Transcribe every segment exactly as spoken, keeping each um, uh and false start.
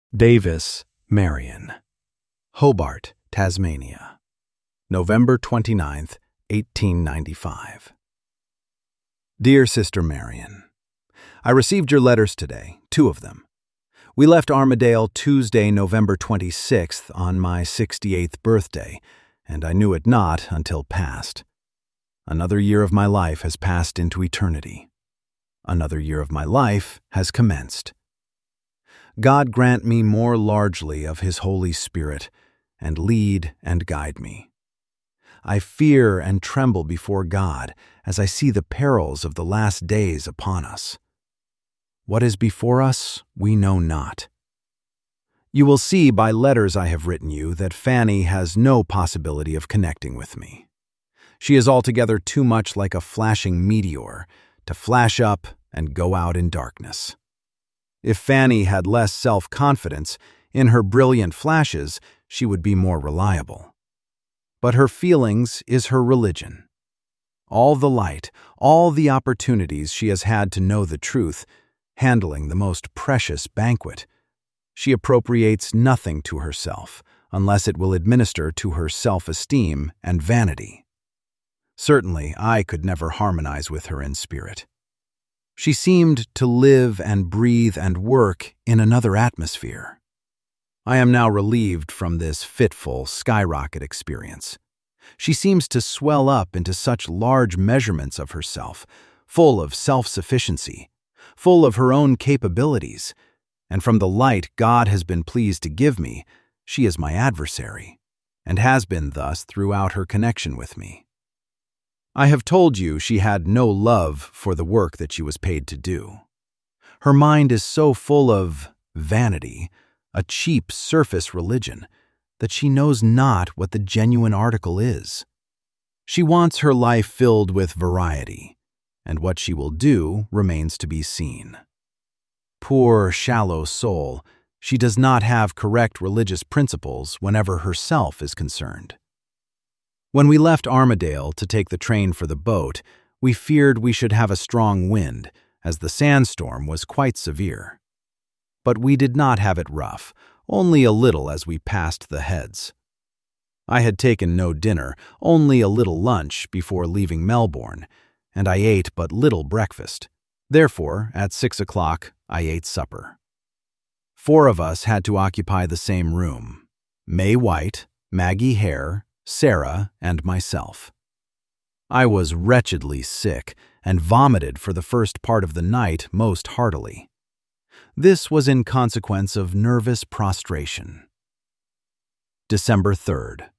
Davis, Marion. Hobart, Tasmania. November twenty-ninth, eighteen ninety-five. Dear Sister Marion, I received your letters today, two of them. We left Armidale Tuesday, November twenty-sixth, on my sixty-eighth birthday, and I knew it not until past. Another year of my life has passed into eternity. Another year of my life has commenced. God grant me more largely of His Holy Spirit, and lead and guide me. I fear and tremble before God as I see the perils of the last days upon us. What is before us, we know not. You will see by letters I have written you that Fanny has no possibility of connecting with me. She is altogether too much like a flashing meteor to flash up and go out in darkness. If Fanny had less self-confidence, in her brilliant flashes she would be more reliable. But her feelings is her religion. All the light, all the opportunities she has had to know the truth, handling the most precious banquet, she appropriates nothing to herself unless it will administer to her self-esteem and vanity. Certainly, I could never harmonize with her in spirit. She seemed to live and breathe and work in another atmosphere. I am now relieved from this fitful skyrocket experience. She seems to swell up into such large measurements of herself, full of self-sufficiency, full of her own capabilities, and from the light God has been pleased to give me, she is my adversary, and has been thus throughout her connection with me. I have told you she had no love for the work that she was paid to do. Her mind is so full of vanity, a cheap surface religion, that she knows not what the genuine article is. She wants her life filled with variety, and what she will do remains to be seen. Poor, shallow soul, she does not have correct religious principles whenever herself is concerned. When we left Armidale to take the train for the boat, we feared we should have a strong wind, as the sandstorm was quite severe. But we did not have it rough, only a little as we passed the Heads. I had taken no dinner, only a little lunch before leaving Melbourne, and I ate but little breakfast. Therefore, at six o'clock, I ate supper. Four of us had to occupy the same room: May White, Maggie Hare, Sarah, and myself. I was wretchedly sick and vomited for the first part of the night most heartily. This was in consequence of nervous prostration. December third.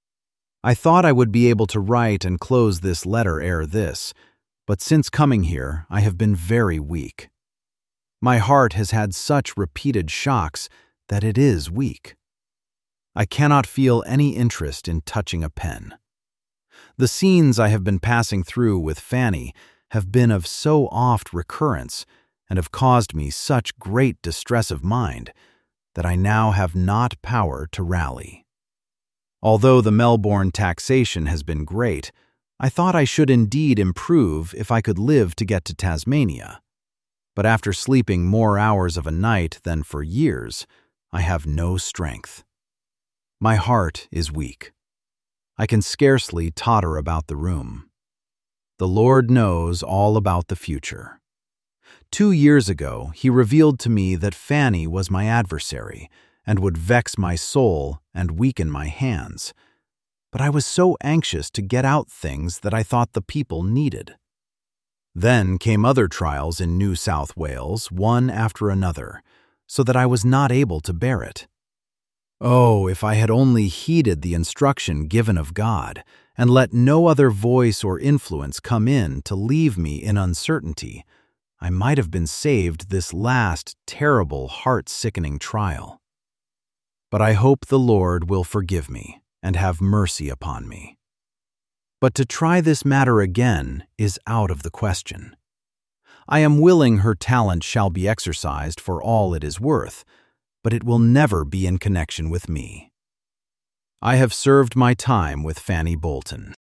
I thought I would be able to write and close this letter ere this, but since coming here I have been very weak. My heart has had such repeated shocks that it is weak. I cannot feel any interest in touching a pen. The scenes I have been passing through with Fanny have been of so oft recurrence and have caused me such great distress of mind that I now have not power to rally. Although the Melbourne taxation has been great, I thought I should indeed improve if I could live to get to Tasmania. But after sleeping more hours of a night than for years, I have no strength. My heart is weak. I can scarcely totter about the room. The Lord knows all about the future. Two years ago, He revealed to me that Fanny was my adversary and would vex my soul and weaken my hands. But I was so anxious to get out things that I thought the people needed. Then came other trials in New South Wales, one after another, so that I was not able to bear it. Oh, if I had only heeded the instruction given of God, and let no other voice or influence come in to leave me in uncertainty, I might have been saved this last terrible heart-sickening trial. But I hope the Lord will forgive me and have mercy upon me. But to try this matter again is out of the question. I am willing her talent shall be exercised for all it is worth, but it will never be in connection with me. I have served my time with Fanny Bolton.